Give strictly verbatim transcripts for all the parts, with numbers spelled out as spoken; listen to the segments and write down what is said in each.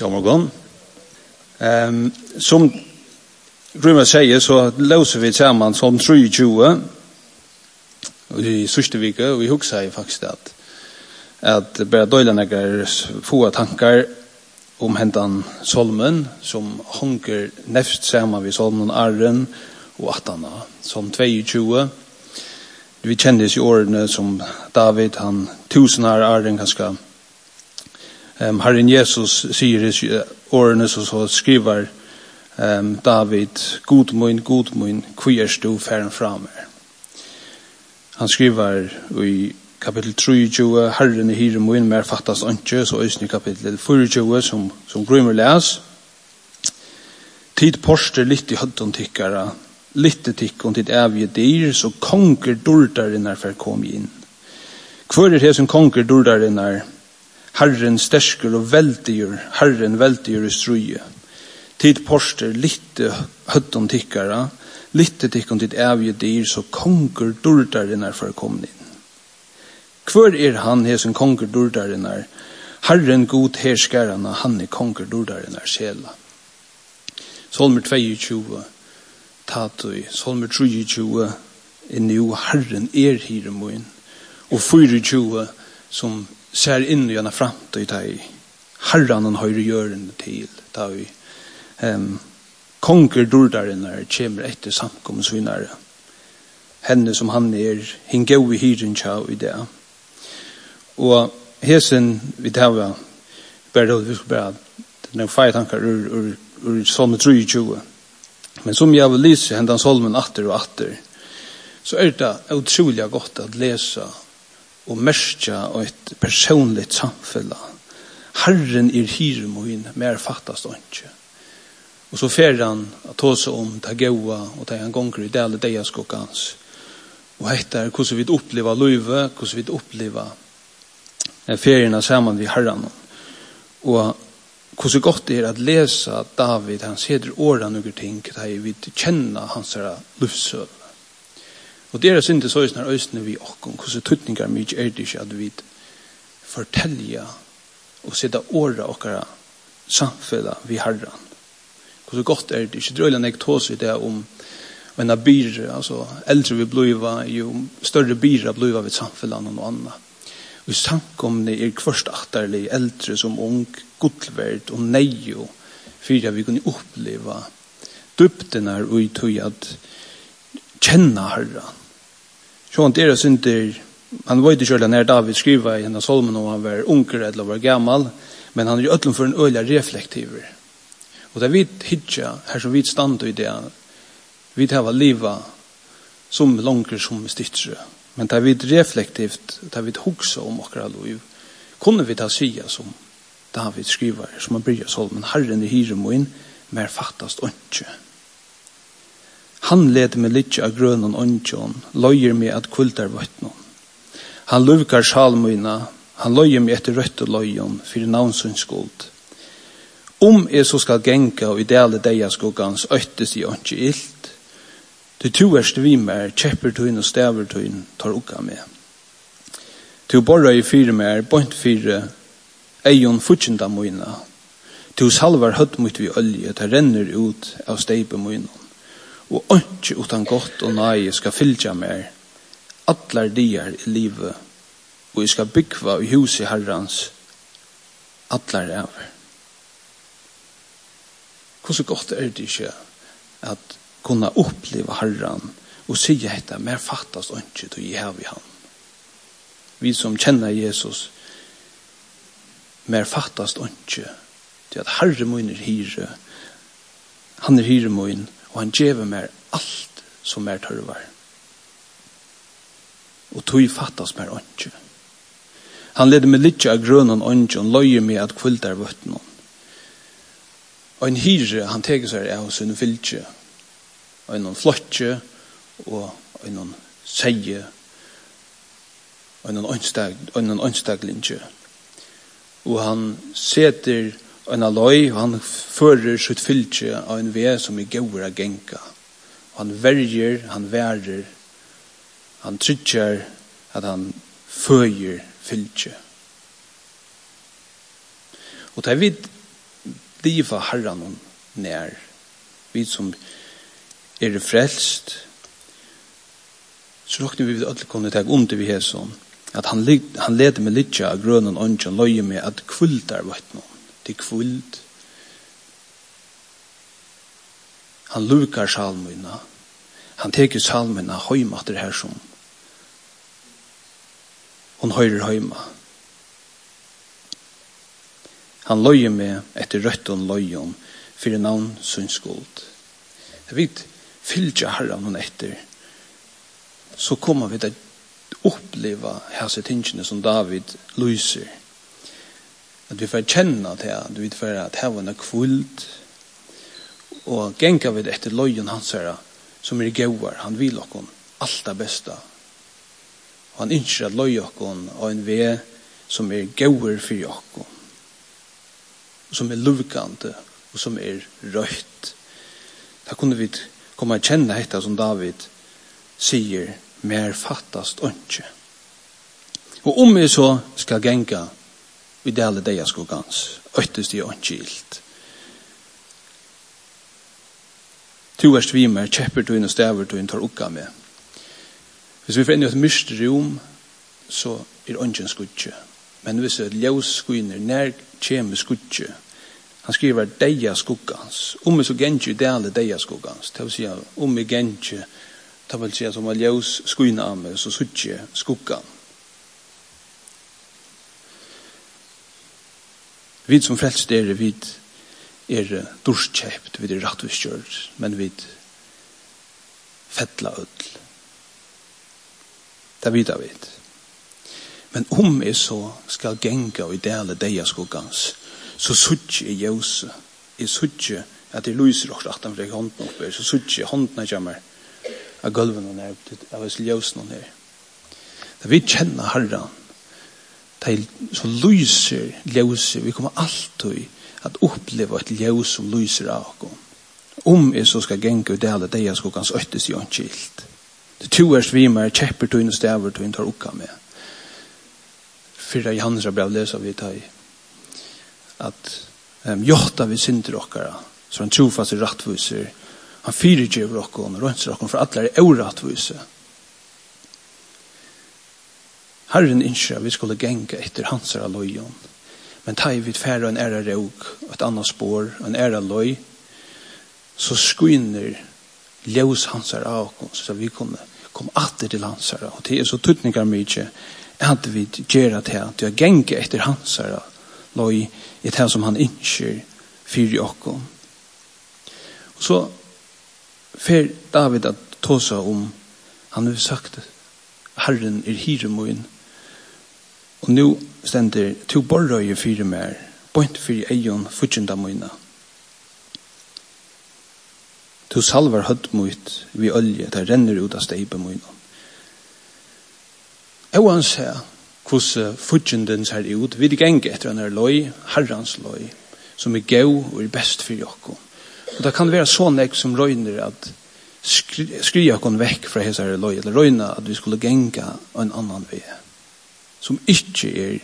God morgon. Um, som Grymma säger så låser vi tillsammans som tjugo i sista vecka och vi huxar faktiskt att att bara dela några få tankar om hentan solmen som honker näst samma vi solmen arren och attarna som tjugo. Vi kändes ju ordene som David han tusen år arren kanske. Um, Herren Jesus säger i ordene så, så skriver um, David god mun, god mun, kvier du färren framer. Han skriver i kapitel tjugo, Herren i hyre mun, mer fattas ikke, så øyne i kapitel tjugo som, som Grymer les. Tid poster litt i høtten tykkere, litt tykkere til evige dyr, så konger dordaren for kom inn. Hvor er det som konger dordaren er? Herren stersker og veldigur, Herren veldigur i struje. Tid poster litte høtten tykkere, litte tykkere til evige dyr, så konger dordaren er for kom inn. Hvor er han her som konger dordaren er? Herren god herskærerne, han er konger dordaren er sjela. Salmer tjugo, tatui, Salmer tjugo, er nu Herren er hiremoen, og tjugo som ser inn i henne framtid til Herren han høyre gjørende til da vi um, konger dordaren er kommer etter samkomsvinnere. Henne som han er, hin gå i hyren tjau i det. Og hesen vi tar bare vi skal bare den fire tankar ur, ur, ur Salme tjugo. Men som jeg vil lese hendan salmen atter og atter, så er det utrolig godt at lese og merke og et personligt samfunn. Herren er hiremoen, mer fattast og ikke. Og så fer han at ta seg om ta gåa og ta en gonger i dele deia skokkans. Og etter hvordan vi opplever løyve, hvordan vi opplever ferierna sammen vi herren. Og hvordan godt det er at lese David, han seder åra noen ting, da vi kjenner hans livsøv. Og det er ikke så sånn øyne vi åkken, hvordan tøtninger mye er det ikke at vi forteller og sette åra okkara samfunnet vi herren. Hvordan godt er det ikke? Drøylen jeg tås i det om en av byre, altså eldre vi bliva, jo større byre bliva ved samfunnet og noe annet. Og samkomne er kvørst atterlig eldre som ung, godverd og neio, for at vi kunne oppleva dybdene og i tog at kjenne herren. Så han deres inte, han var inte själv när David skriver i hennes salmen om han var unger eller var gammal, men han är ju ödlom för en öliga reflektiver. Och det vi hittar, här som vi stannar i det, vi tar liva som långer som stittre, men det vi reflektivt, det vi huxa om okra liv, kunne vi ta sia som David skriver, som han bryr salmen, Herren i hiremoen, mer fattast ikke. Han leder meg litt av grønnen åndjon, løyer meg at kultar vøtnon. Han luvkar salmøyna, han løyer meg etter rødt og løyon, for navnsund skuld. Om jeg så skal genka og i dele deia skuggans, øyttes i åndje ilt, du toerst vi mer, kjeppertøyn og stavertøyn, tar ukka med. Du borra i fire mer, bont fire, eion futsinda møyna, du salvar høtt mot vi olje, det renner ut av steipe møyna. Og ikke utan godt og nøye skal fylltja mer atler dier i livet, og jeg skal byggva i huset herrans atler over. Hvordan godt er det ikke at kunne oppleve herran og si etter mer fattast og ikke til å gi av i han. Vi som kjenner Jesus mer fattast og ikke til at herre mun er hyre, han er hyre mun, og han gjever mer alt som er tørvar. Og tog fattas mer åndsje. Han leder med litt av grønnen åndsje, og løyer med at kvildar vøttene. Og en hyre, han teker seg av sin fylkje, og en flotje, og en seie, og en åndsdaglinje. Og han seter en aloi, og han fører sitt fylkje av en vei som er gaur av genka. Han verger, han værer, han trykker at han føyer fylkje. Og det vi bliva Herran nær. Vi som er frelst, så råkner vi vid alle kunne ta under vi hæsson, at han, han leder med litt av grønnen ånden, løye med at kvult er vatt noen. Det er kvult. Han lukar salmina. Han teker salmina høyma etter her som hon høyrer høyma. Han løye med etter røtten løyen for navn synsskuld. Jeg vet, fylltja herran hon etter, så kommer vi til å oppleva hese tingene som David lyser. At vi får kjenne til at vi får at heven er kvult, og genka vi etter løyen hans herra, som er gauar. Han vil okkon alt det beste. Og han ønsker at løy okkon og en ve som er gauar for okkon. Som er lukande og som er røyt. Da kunne vi komme og kjenne dette som David sier, mer fattast ønske. Og om vi så skal genka vi deler det jeg skal gans, øytest i ønskilt. To er svimer, kjepper du inn og staver du inn, tar ukka med. Hvis vi får inn i et myst rom, så er ønsken skudje. Men hvis det er ljøs skuiner, nær kjeme skudje, han skriver deia skuggans. Om vi så gentje deler deia skuggans, det vil si om vi gentje, det vil si som er ljøs skuina av meg, så skudje skuggan. Vi som frelst er, vi er dorskjøpt, vi er rattvistgjørt, men vi fettla ødel. Det vet jeg vet. Men om jeg så skal genga og dele deia skuggans, så suttje jeg jøse. Jeg suttje at jeg lyser også at han frek hånden oppe, så suttje hånden jeg kommer av gulven og nær, av hans ljøsen og nær. Da vi kjenner Herren, så lyser ljøse, vi kommer alltid at oppleva et ljøs som lyser av oss. Om jeg så skal genga og dele deia skuggans øytes i åndskilt. Det to er svimer, kjepper tøyn og staver tøyn tar ukka med. Fyrra Johannes har brev lesa vi tar i at um, jotta vi synder okkara, så han trofast i rattviser, han fyrirgjever okkon, rønser okkon, for alle er eurattviser. Herren innskjer vi skulle genga etter hansara lojon, men tar vi færre en æra raug, et annet spår, en æra loj, så skuiner ljøs hansara av okkon, så vi kunne komme atter til hansara, og det er så tutningar mykje, at vi gjør det her, at vi genga etter hansara loj, i det som han innskjer fyri okkon. Og så fer David at tåsa om, han har sagt, Herren er hiremoin, og nu stender to borrøye fyri mer, bort fyri eion futjenda moina. To salvar hødd mot vi olje, der renner ut av steipe moina. Jeg vil se hvordan futjenden ser ut. Vi gjenger etter en her løy, herrans løy, som er gau og er best for jokken. Og det kan være sånn jeg som røyner at skri, skri jokken vekk fra hese her løy, eller røyner at vi skulle gjenge en annan vei, som ikke er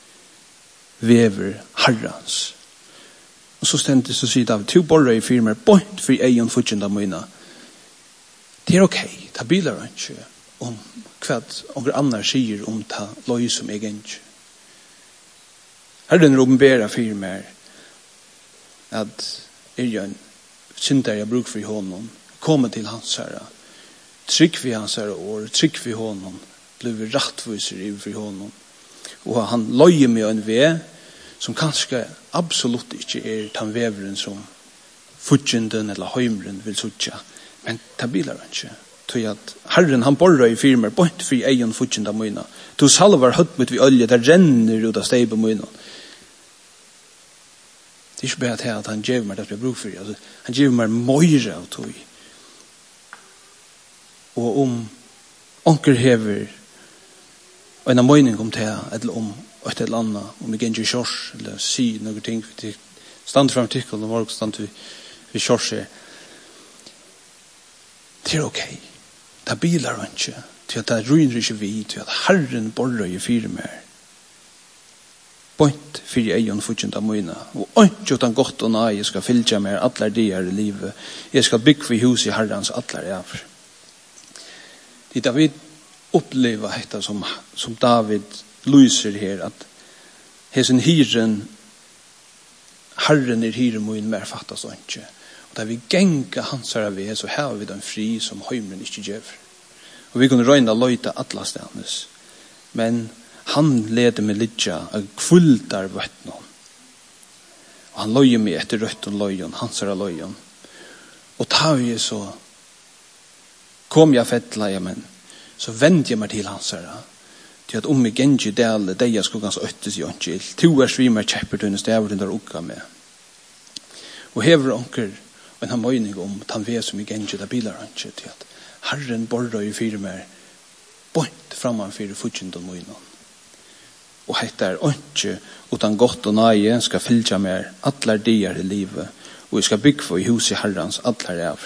vever herrans. Og så stendet så sier David, to borre i firmer, bort for egen futjenda mine. Det er ok, det biler han ikke om hva noen andre sier om det løy som jeg ikke. Herren rumberer firmer at er jo en synder jeg bruk for honom, komme til hans herre, trygg for hans herre år, trygg for honom, blir rattviser i for honom, og han løyer med en ve som kanskje absolutt ikke er den veveren som futjenden eller høymeren vil sutja, men det biler han ikke. Tog at Herren han borra i firmer, bort for egen futjenda møyna. To salvar høtt mot vi olje, der renner ut av steipe møyna. Det er ikke bare til at han gjev meg det jeg bruk for. Altså, han gjev meg møyre av tog. Og om onker hever en av møyning om det, eller om et eller annet, om vi gengjør kjørs, eller si noen ting, stand fram til og morgen stand vi, vi kjørs her. Det er ok. Det bilar han ikke, til at det rynner ikke vi, til at Herren borrer i fire mer. point för egen fortjänta mina och inte utan gott och nej ska fylla med alla dagar i livet. Jag ska bygga för hus i Herrens alla är. Det David uppleva detta som som David lyser här att hesen hyren Herren är hyren min mer fattas och inte. Och där vi gänga hans här vi så här vi den fri som himlen inte ger. Och vi kunde röna löjta alla stämmes. Men han leder med lidja av kvultar vattnon. Og han løyer meg etter røtten løyen, hans er løyen. Og ta vi så kom jeg fettla, ja, men så vendte jeg meg til hans her. Til at om jeg gengi dele, det jeg skulle ganske øttes i åndkjil. To er svimer kjepper tunnes, det er hvor den der ukka med. Og hever onker, og en har møyning om, at han vet som jeg gengi det bilar åndkjil, til at Herren borra i fire mer, bort framan fire futjent og møyning. Og hetta er ikke utan godt og nøye skal fylla mer allar dier i livet, og vi skal bygge for i hus i Herrens allar av.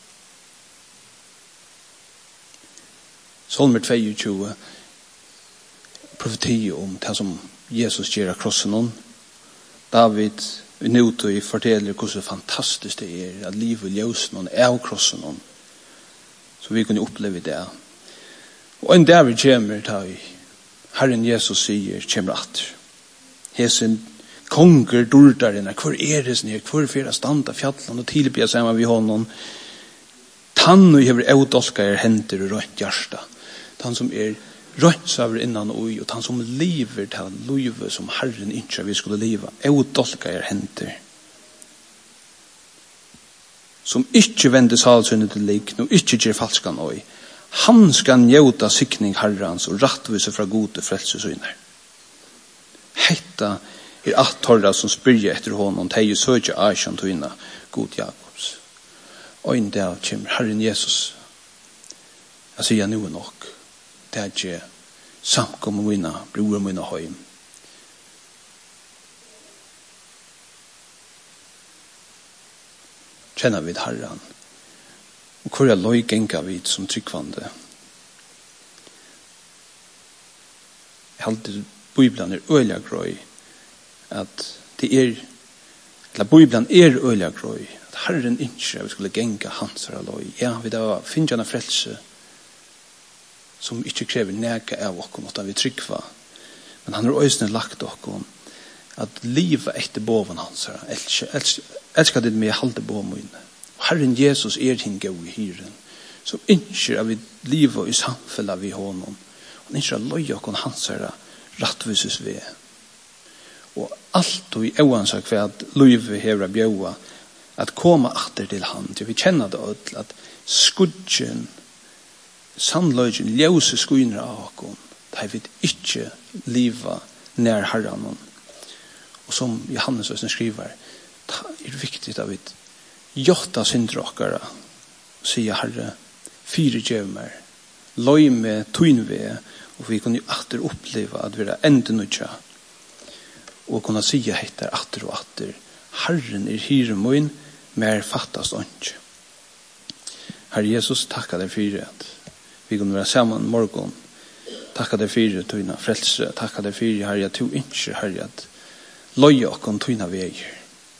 Salmer tjueto, profeti om det som Jesus gjør av krossen om. David nødt til å fortelle hvordan fantastisk det er at livet i ljøsen er av krossen om. Så vi kunne oppleve det. Og en der vi kommer til Herren Jesus sier, kommer atter. Hesen konger dordaren, hvor er det snir, hvor er det stand av fjallan og tilbya sammen vi honom. Tann og hever eudolka er hender og rønt hjärsta. Tann som er rønt saver innan og ui, og tann som lever til livet som Herren ikke vi skulle leva. Eudolka er hender. Som ikke vender salsunnet til lik, og ikke gjør falskan oi. Han skal njøta sikning Herrens og rattvise fra gode frelsesøyner. Hetta er at torra som spyrja etter honom, teg søkja Asjan tøyna, god Jakobs. Og inn der kommer Herren Jesus. Jeg sier noe nok. Det er ikke samkommet mine, bror mine høym. Kjenner vi Herren. Og hvor er løy genga vid som tryggvande. Jeg halte Bibelen er øyla grøy at det er eller Bibelen er øyla grøy at Herren ikke vi skulle genga hans her løy. Ja, vi da finner en frelse som ikke krever nega av oss at vi tryggva. Men han har øysene lagt oss at livet etter boven hans her elsker det med halte boven Herren Jesus er hin gau i hyren, som innskjer av vi livet i samfellet vi honom, og innskjer av løy og hans herre rattvises ved. Og alt og i oansak for at livet hever bjaua, at koma atter til han, til vi kjenner det ut, at skudgen, sannløygen, ljøse skuiner av oss, det vi ikke livet nær herren. Og som Johannes også skriver, det er viktig at vi Jotta syndrokkara, sier Herre, fire djevmer, løy med tøynve, og vi kunne atter oppleve at vi er enda nødja, og kunne sige etter atter og atter, Herren er hyre min, mer fattast ånd. Herre Jesus, takk deg for at vi kunne være sammen morgen, takk deg for tøyna frelse, takk deg for Herre, at du ikke, Herre, at løy og tøyna veier.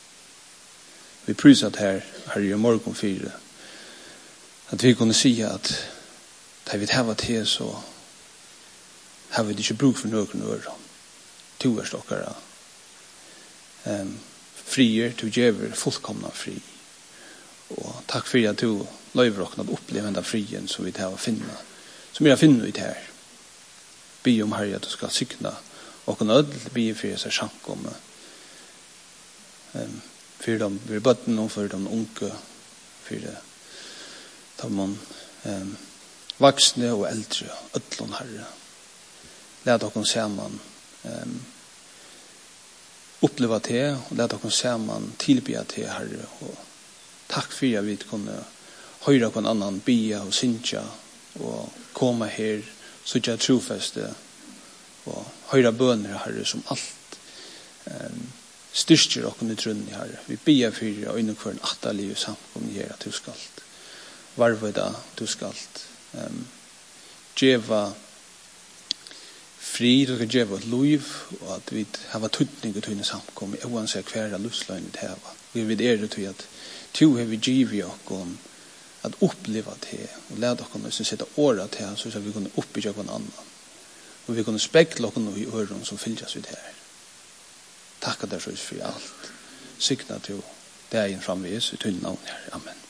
Vi prøver at her, her i morgen fire, at vi kunne si at da vi har til så har vi ikke bruk for noen øre. To er stokkere. Um, frier, du gjør fullkomna fri. Og takk for at du løyver oss at oppleve denne frien som vi har å finne. Som vi har finnet ut her. Be om Herre at du skal sikne og kunne ødelig be for seg sjankomme. Um, för de vi botten och för de unga för det de man ehm vuxna och äldre öllon herre låt oss se man ehm uppleva det och låt oss se man tillbe till herre och tack för att vi kunde höra på en annan bia och synja och komma här så jag trofäste och höra böner herre som allt ehm styrker og kunne trunn i herre. Vi ber for å innekvøre en atterliv samkomne her at du skal varve da, du skal um, djeva fri, du skal gjøre et liv, og at vi har tydning til henne samkommet, uansett hver livsløgn vi har. Vi vil ære til at to har vi givet oss at oppleve det, og lade oss å sette året til, så vi kunne oppbygge noen annen. Og vi kunne spekle oss i øren som fylles ut her. Takk at det er så for alt. Sykna til dagen framvis, i tunnen navn her. Amen.